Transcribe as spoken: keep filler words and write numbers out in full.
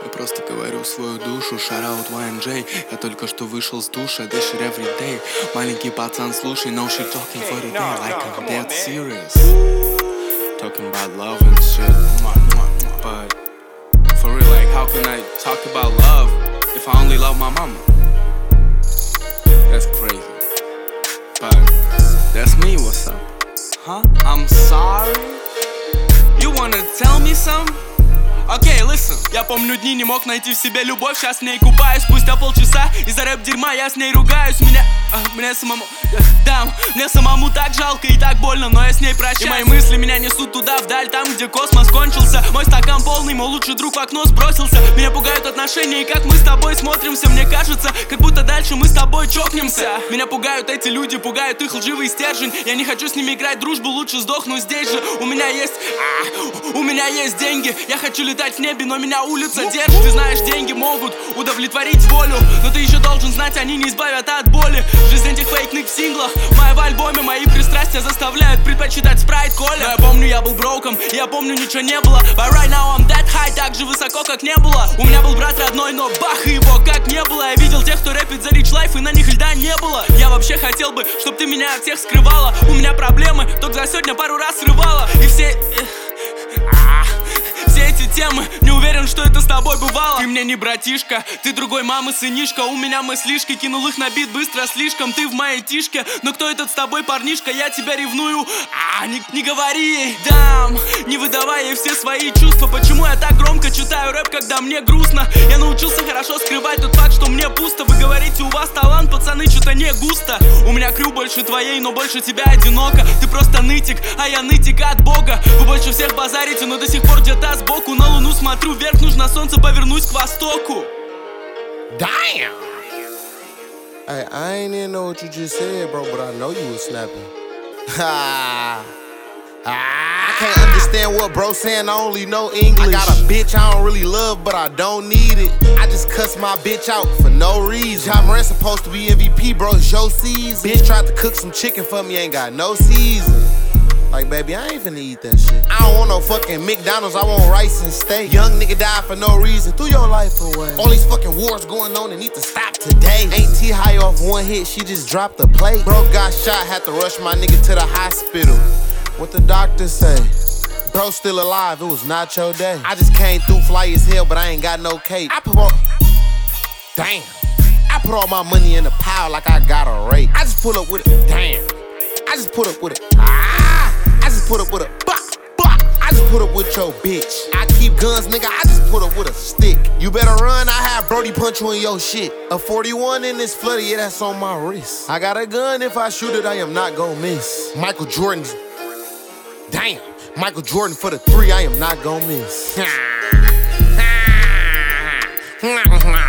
Я просто говорю свою душу. Shout out уай эн джей. Я только что вышел с душа. This shit every day. Маленький пацан, слушай. No shit talking for the day. Like I'm dead serious. Talking about love and shit. But for real, like how can I talk about love if I only love my mama? That's crazy. But that's me, what's up? Huh? I'm sorry? You wanna tell me something? Окей, okay, listen. Я помню дни, не мог найти в себе любовь. Сейчас в ней купаюсь, спустя полчаса из-за рэп-дерьма я с ней ругаюсь. Меня, а, мне самому, да, мне самому так жалко и так больно, но я с ней прощаюсь. И мои мысли меня несут туда, вдаль, там, где космос кончился. Мой стакан полный, мой лучший друг в окно сбросился. Меня пугают отношения и как мы с тобой смотримся. Мне кажется, как будто дальше мы с тобой чокнемся. Меня пугают эти люди, пугают их лживый стержень. Я не хочу с ними играть дружбу, лучше сдохну здесь же. У меня есть, а, у меня есть деньги. Я хочу летать в небе, но меня улица держит. Ты знаешь, деньги могут удовлетворить волю, но ты еще должен знать, они не избавят от боли. Жизнь этих фейкных в синглах, моя в альбоме, мои пристрастия заставляют предпочитать спрайт, коля. Но я помню, я был броком, я помню, ничего не было. But right now I'm that high, так же высоко, как не было. У меня был брат родной, но бах, и его как не было. Я видел тех, кто рэпит за рич лайф, и на них льда не было. Я вообще хотел бы, чтоб ты меня от всех скрывала. У меня проблемы, только за сегодня пару раз срывала. И все... Все эти темы, не уверен, что это с тобой бывало. Ты мне не братишка, ты другой мамы сынишка. У меня мыслишки, кинул их на бит быстро слишком. Ты в моей тишке, но кто этот с тобой парнишка? Я тебя ревную, а, не, не говори ей, дам, не выдавай ей все свои чувства. Почему я так громко читаю рэп, когда мне грустно? Я научился хорошо скрывать тот факт, что мне пусто. Вы говорите, у вас талант, пацаны, что-то не густо. У меня крю больше твоей, но больше тебя одиноко. Ты просто нытик, а я нытик от бога. Вы больше всех базарите, но до сих пор где-то сбоку. На луну смотрю вверх, нужно солнце, повернусь к востоку. Damn! Hey, I ain't even know what you just said, bro, but I know you was snapping. Ha! I can't understand what bro saying, I only know English. I got a bitch I don't really love, but I don't need it. I just cuss my bitch out for no reason. Ja Morant supposed to be M V P, bro, it's your season. Bitch tried to cook some chicken for me, ain't got no season. Like, baby, I ain't finna eat that shit. I don't want no fucking McDonald's, I want rice and steak. Young nigga died for no reason, threw your life away. All these fucking wars going on, they need to stop today. Ain't T high off one hit, she just dropped the plate. Bro got shot, had to rush my nigga to the hospital. What the doctor say? Bro still alive, it was not your day. I just came through fly as hell, but I ain't got no cape. I put all... Damn. I put all my money in the pile like I got a rake. I just pull up with it, damn. I just put up with it, ah. I just put up with a bop, bop. I just put up with your bitch. I keep guns, nigga, I just put up with a stick. You better run, I have Brody punch you in your shit. A forty-one in this flooded, yeah, that's on my wrist. I got a gun, if I shoot it, I am not gon' miss. Michael Jordan, damn. Michael Jordan for the three, I am not gon' miss.